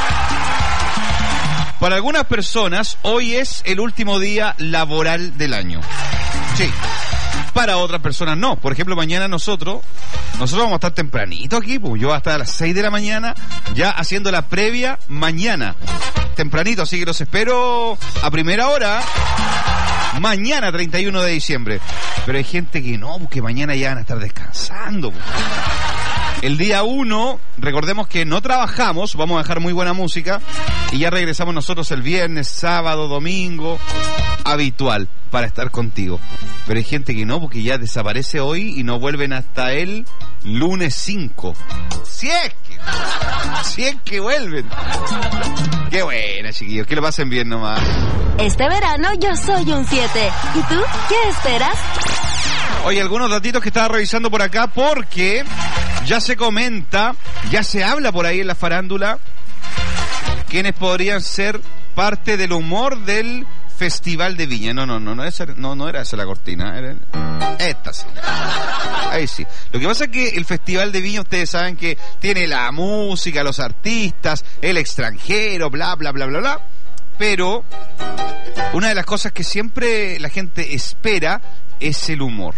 Para algunas personas, hoy es el último día laboral del año. Sí. Para otras personas no. Por ejemplo, mañana nosotros vamos a estar tempranito aquí, pues yo voy a estar a las 6 de la mañana ya haciendo la previa mañana. Tempranito, así que los espero a primera hora. Mañana, 31 de diciembre. Pero hay gente que no, porque mañana ya van a estar descansando. El día 1, recordemos que no trabajamos, vamos a dejar muy buena música y ya regresamos nosotros el viernes, sábado, domingo, habitual para estar contigo. Pero hay gente que no, porque ya desaparece hoy y no vuelven hasta el lunes 5. Si es que vuelven. Qué buena, chiquillos, que lo pasen bien nomás. Este verano yo soy un 7. ¿Y tú qué esperas? Oye, algunos datitos que estaba revisando por acá porque ya se comenta, ya se habla por ahí en la farándula quienes podrían ser parte del humor del Festival de Viña. No era esa la cortina, era esta sí. Ahí sí. Lo que pasa es que el Festival de Viña, ustedes saben que tiene la música, los artistas, el extranjero, bla, bla, bla, bla, bla. Pero una de las cosas que siempre la gente espera es el humor.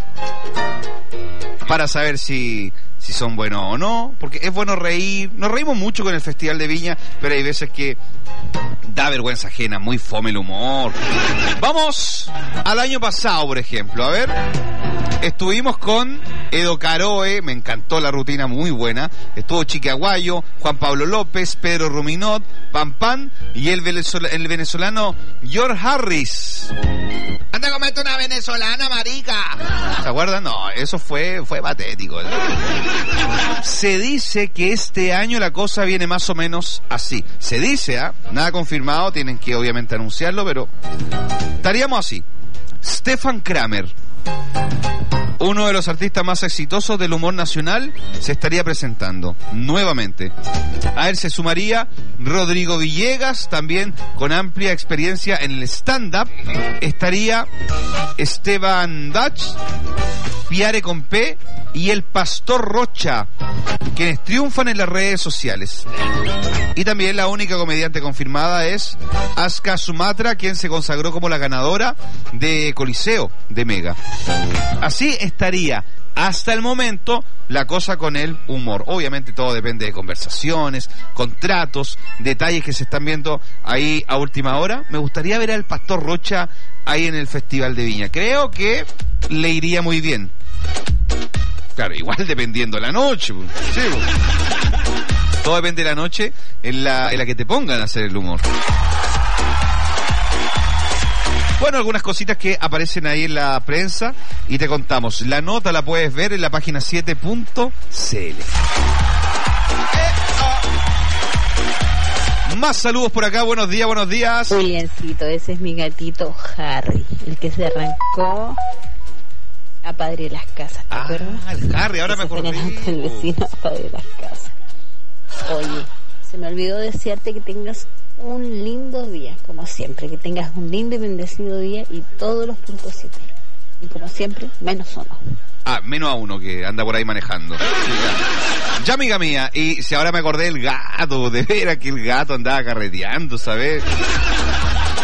Para saber si son buenos o no, porque es bueno reír. Nos reímos mucho con el Festival de Viña, pero hay veces que da vergüenza ajena, muy fome el humor. Vamos al año pasado, por ejemplo. A ver, estuvimos con Edo Caroe, me encantó la rutina, muy buena. Estuvo Chique Aguayo, Juan Pablo López, Pedro Ruminot, Pam Pam y el venezolano George Harris. Anda a comerte una venezolana, marica. ¿Se acuerdan? No, eso fue patético. Se dice que este año la cosa viene más o menos así. Se dice, nada confirmado, tienen que obviamente anunciarlo, pero estaríamos así. Stefan Kramer, uno de los artistas más exitosos del humor nacional, se estaría presentando nuevamente. A él se sumaría Rodrigo Villegas, también con amplia experiencia en el stand-up. Estaría Esteban Dach, Piare con P y el Pastor Rocha, quienes triunfan en las redes sociales. Y también la única comediante confirmada es Aska Sumatra, quien se consagró como la ganadora de Coliseo de Mega. Así estaría hasta el momento la cosa con el humor. Obviamente todo depende de conversaciones, contratos, detalles que se están viendo ahí a última hora. Me gustaría ver al Pastor Rocha ahí en el Festival de Viña. Creo que le iría muy bien. Claro, igual dependiendo de la noche. Sí, todo depende de la noche en la que te pongan a hacer el humor. Bueno, algunas cositas que aparecen ahí en la prensa y te contamos. La nota la puedes ver en la página 7.cl. Más saludos por acá, buenos días, buenos días. Juliancito, ese es mi gatito Harry, el que se arrancó a Padre Las Casas, ¿te acuerdas? El Harry, ahora me acordé. El vecino a Padre Las Casas. Oye, se me olvidó desearte que tengas un lindo día, como siempre, que tengas un lindo y bendecido día y todos los puntos 7. Y como siempre, menos uno. Menos a uno que anda por ahí manejando. Ya, amiga mía, y si ahora me acordé del gato, de veras que el gato andaba carreteando, ¿sabes?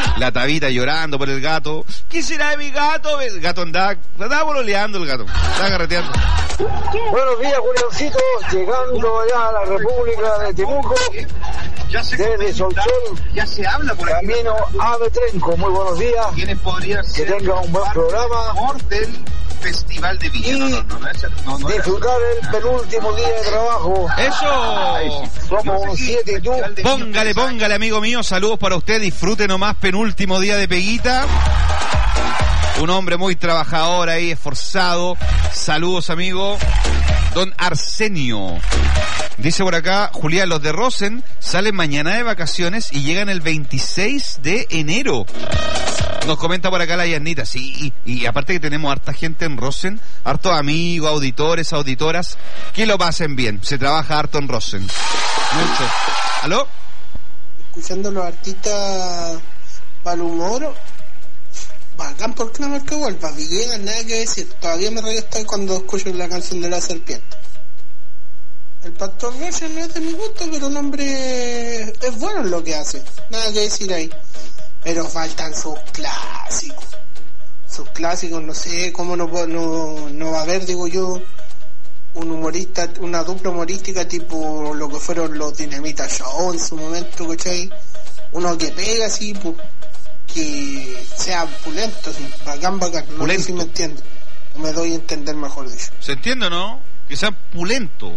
La Tabita llorando por el gato. ¿Qué será de mi gato? El gato andaba pololeando el gato. Estaba carreteando. Buenos días, Juliancito. Llegando allá a la República de Temuco. Desde Soltel. Ya se habla por aquí. Camino a Betrenco. Muy buenos días. ¿Quiénes podrían ser? Que tenga un buen programa. Del Festival de Villa. Disfrutar el penúltimo día de trabajo. ¡Eso! Somos un 7 y tú. Póngale, amigo mío. Saludos para usted. Disfrute nomás, penúltimo día de Peguita. Un hombre muy trabajador ahí, esforzado. Saludos, amigo. Don Arsenio. Dice por acá, Julián, los de Rosen salen mañana de vacaciones y llegan el 26 de enero. Nos comenta por acá la Yanita, sí, y aparte que tenemos harta gente en Rosen, hartos amigos, auditores, auditoras, que lo pasen bien. Se trabaja harto en Rosen. Mucho. ¿Aló? Escuchando los artistas para el humor, bacán porque no marca vuelva, Villegas, nada que decir. Todavía me rayo hasta cuando escucho la canción de la serpiente. El Pastor Rosen no es de mi gusto, pero el hombre es bueno en lo que hace, nada que decir ahí. Pero faltan sus clásicos. Sus clásicos, no sé cómo no va a haber, digo yo, un humorista, una dupla humorística tipo lo que fueron los Dinamita Show en su momento, ¿cachai? Uno que pega así, pues, que sea pulento, así, bacán, no sé si me entiende. O me doy a entender mejor dicho. ¿Se entiende o no? Que sea pulento.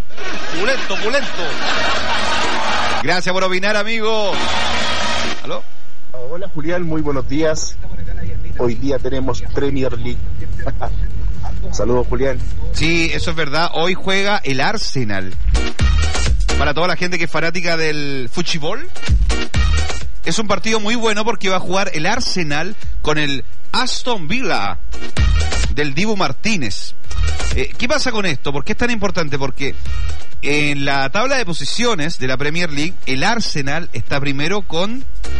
Gracias por opinar, amigo. ¿Aló? Hola Julián, muy buenos días. Hoy día tenemos Premier League. Saludos, Julián. Sí, eso es verdad. Hoy juega el Arsenal. Para toda la gente que es fanática del fútbol, es un partido muy bueno porque va a jugar el Arsenal con el Aston Villa del Dibu Martínez. ¿Qué pasa con esto? ¿Por qué es tan importante? Porque en la tabla de posiciones de la Premier League, el Arsenal está primero con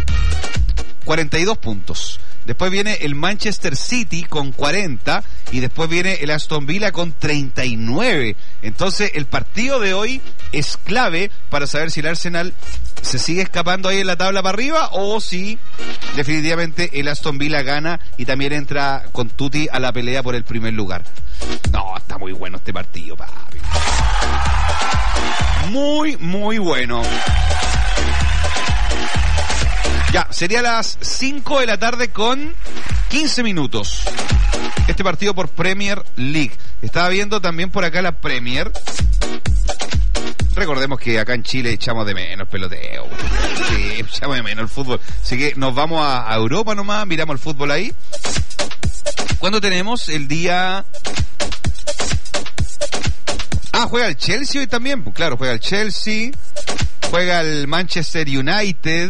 42 puntos. Después viene el Manchester City con 40 y después viene el Aston Villa con 39. Entonces el partido de hoy es clave para saber si el Arsenal se sigue escapando ahí en la tabla para arriba o si definitivamente el Aston Villa gana y también entra con tutti a la pelea por el primer lugar. No, está muy bueno este partido, papi. Muy, muy bueno. Ya, sería las 5 de la tarde con 15 minutos. Este partido por Premier League. Estaba viendo también por acá la Premier. Recordemos que acá en Chile echamos de menos peloteo. Sí, echamos de menos el fútbol. Así que nos vamos a Europa nomás, miramos el fútbol ahí. ¿Cuándo tenemos? El día... juega el Chelsea hoy también. Pues claro, juega el Chelsea. Juega el Manchester United.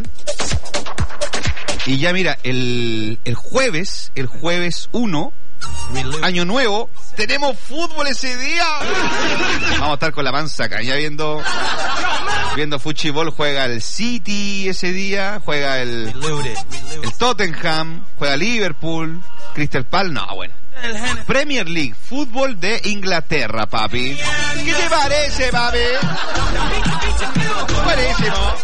Y ya mira, el jueves 1, año nuevo, tenemos fútbol ese día. Vamos a estar con la panza acá, ya viendo fútbol. Juega el City ese día, juega el Tottenham, juega Liverpool, Crystal Palace, no, bueno. Premier League, fútbol de Inglaterra, papi. ¿Qué te parece, papi? Buenísimo.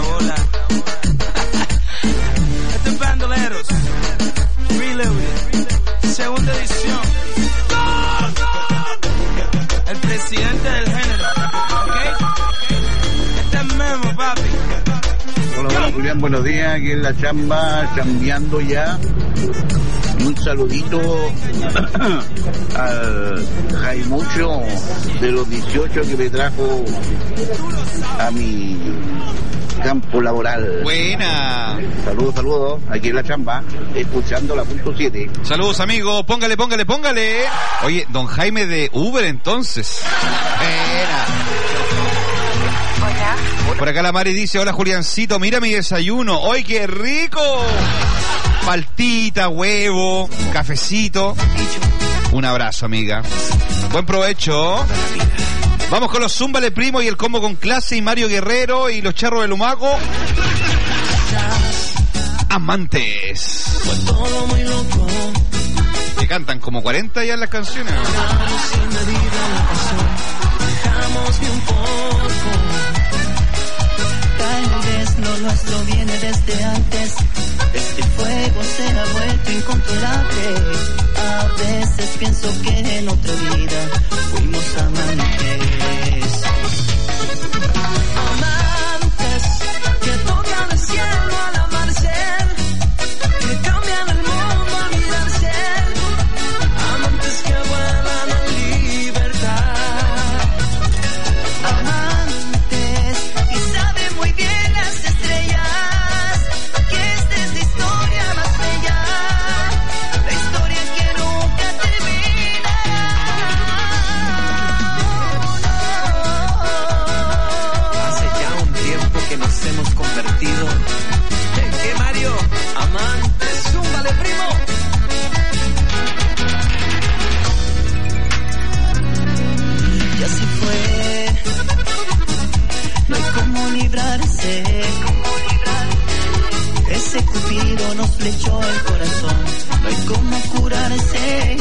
bola. Este es Bandoleros Reloaded, segunda edición. El presidente del género, ¿ok? Este es Memo, papi. Hola Julián, buenos días, aquí en la chamba, chambeando ya. Un saludito al Jaimucho de los 18 que me trajo a mi campo laboral. Buena. Saludos, aquí en la chamba, escuchando la punto 7. Saludos, amigo, póngale. Oye, don Jaime de Uber, entonces. Buena. Por acá la Mari dice, hola Juliancito, mira mi desayuno, ¡ay qué rico! Paltita, huevo, cafecito. Un abrazo, amiga. Buen provecho. Vamos con los Zúmbale Primo y el combo con clase y Mario Guerrero y los charros del Humaco. Amantes. Que cantan como 40 ya en las canciones. Tal vez lo nuestro viene desde antes. Este fuego se ha vuelto incontrolable. A veces pienso que en otra vida fuimos amantes. Amantes que tocan el cielo al amarse, que cambian el mundo al mirarse. Amantes que vuelan en libertad. Amantes y saben muy bien las estrellas que esta es la historia más bella, la historia que nunca termina. Hace ya un tiempo que nos hemos convertido en que Mario, amantes, zúmbale primo. Y así fue, no hay cómo librarse. Ese cupido nos flechó el corazón, no hay cómo curarse.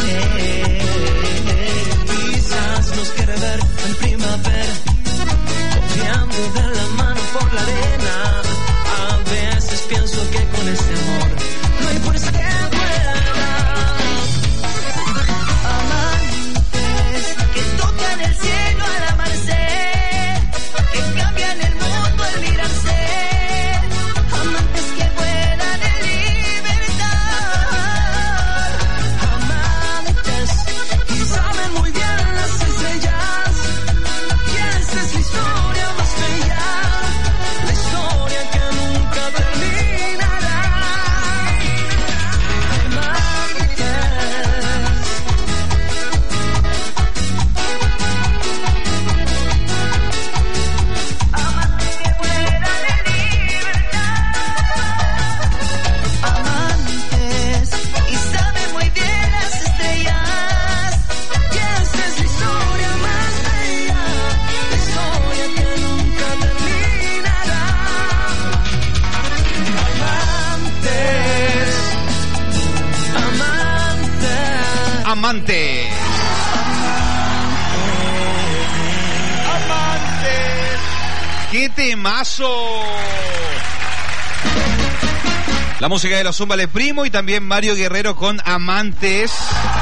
Quizás nos quiere ver en primavera, copiando de la mano por la arena. A veces pienso que con ese amor no hay fuerza que pueda. Amantes que tocan el cielo al amarse, que cambian el mundo al mirarse. Amantes que vuelan en libertad. Amantes y saben muy bien las estrellas, y esa es la historia más bella, la historia que nunca terminará. Amantes. Amantes y saben muy bien las estrellas, y esta es la historia más bella, la historia que nunca terminará. Amantes, Amantes. ¡Qué temazo! La música de los Zúmbale Primo y también Mario Guerrero con Amantes.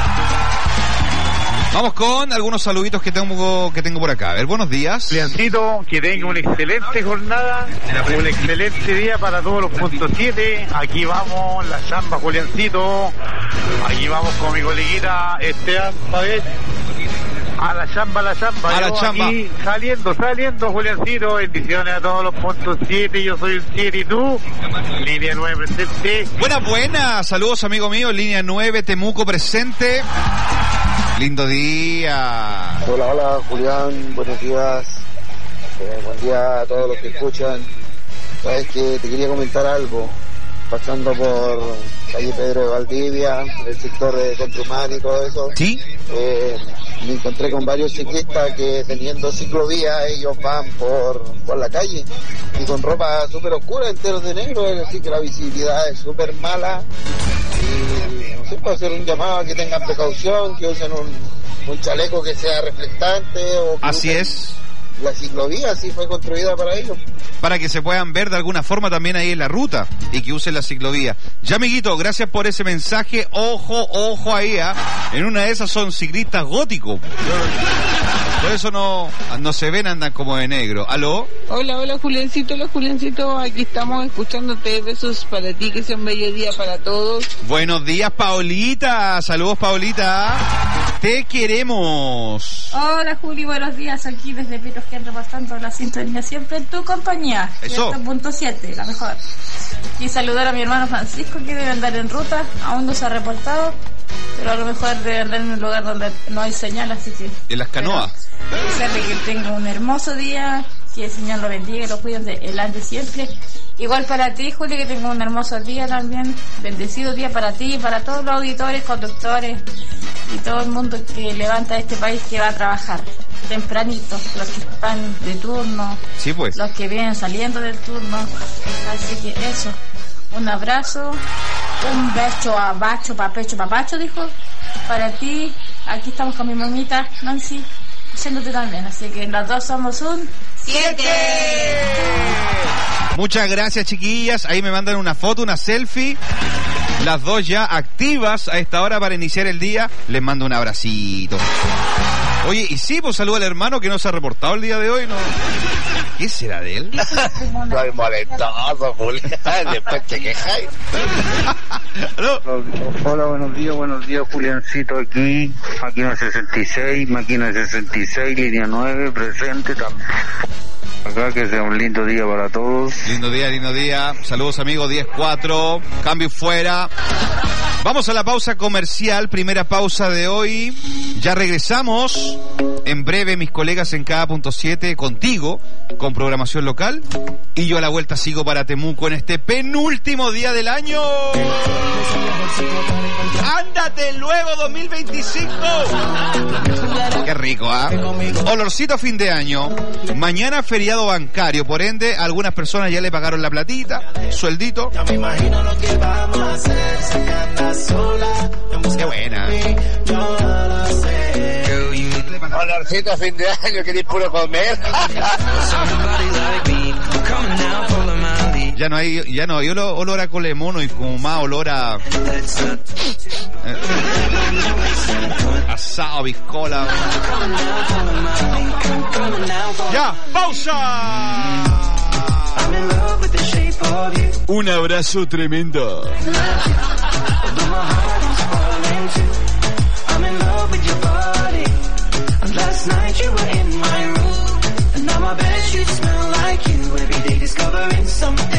Vamos con algunos saluditos que tengo por acá. A ver, buenos días. Juliancito, que tenga una excelente jornada, un excelente día para todos los puntos 7. Aquí vamos, la chamba, Juliancito. Aquí vamos con mi coleguita Esteban Pavés. A la chamba. A la Yo chamba. Aquí saliendo, Juliancito. Bendiciones a todos los puntos 7. Yo soy el 7 y tú. Línea 9 presente. Buena. Saludos, amigo mío. Línea 9, Temuco presente. Lindo día. Hola, Julián. Buenos días. Buen día a todos los que escuchan. Sabes que te quería comentar algo. Pasando por calle Pedro de Valdivia, el sector de Contrumán y todo eso. ¿Sí? Me encontré con varios ciclistas que teniendo ciclovía ellos van por la calle y con ropa súper oscura, enteros de negro, es decir que la visibilidad es súper mala y no sé, para hacer un llamado a que tengan precaución, que usen un chaleco que sea reflectante o que Así usen es. la ciclovía sí fue construida para ellos. Para que se puedan ver de alguna forma también ahí en la ruta y que usen la ciclovía. Ya, amiguito, gracias por ese mensaje. Ojo ahí, en una de esas son ciclistas góticos. Por eso no se ven, andan como de negro. ¿Aló? Hola, Juliancito, aquí estamos escuchándote. Besos para ti, que sea un bello día para todos. Buenos días, Paulita. Saludos, Paulita. Te queremos. Hola, Juli, buenos días. Aquí desde Piros que repasando la sintonía siempre en tu compañía. Eso. 7.7, la mejor. Y saludar a mi hermano Francisco, que debe andar en ruta. Aún no se ha reportado, pero a lo mejor debe andar en un lugar donde no hay señal, así que... ¿En las canoas? Desearle que tenga un hermoso día, que el Señor lo bendiga y lo cuide delante siempre. Igual para ti, Juli, que tenga un hermoso día también. Bendecido día para ti y para todos los auditores, conductores y todo el mundo que levanta este país, que va a trabajar tempranito, los que están de turno, sí, pues, los que vienen saliendo del turno. Así que eso, un abrazo, un beso a bacho, papecho, papacho, dijo, para ti. Aquí estamos con mi mamita Nancy, haciéndote también, así que las dos somos un 7. Muchas gracias, chiquillas. Ahí me mandan una foto, una selfie. Las dos ya activas a esta hora para iniciar el día. Les mando un abracito. Oye, y sí, pues saluda al hermano que no se ha reportado el día de hoy, ¿no? ¿Qué será de él? Estoy molestoso, Julián. Después te quejáis. Hola, buenos días, Juliancito aquí. Máquina 66, línea 9, presente también. Acá, que sea un lindo día para todos. Lindo día. Saludos, amigos. 10-4. Cambio fuera. Vamos a la pausa comercial. Primera pausa de hoy. Ya regresamos. En breve, mis colegas en cada punto 7 contigo, con programación local. Y yo a la vuelta sigo para Temuco en este penúltimo día del año. ¡Ándate luego 2025! ¡Qué rico, Olorcito a fin de año. Mañana feriado bancario, por ende, algunas personas ya le pagaron la platita, sueldito. Ya me imagino lo que vamos a hacer, si andas sola. ¡Qué buena! Olorcito a fin de año, querés puro comer. Ya no hay olor a colemono y como más olor a asado, biscola. Ya, pausa. Un abrazo tremendo. Last night you were in my room, and now my bed sheets smell like you. Every day discovering something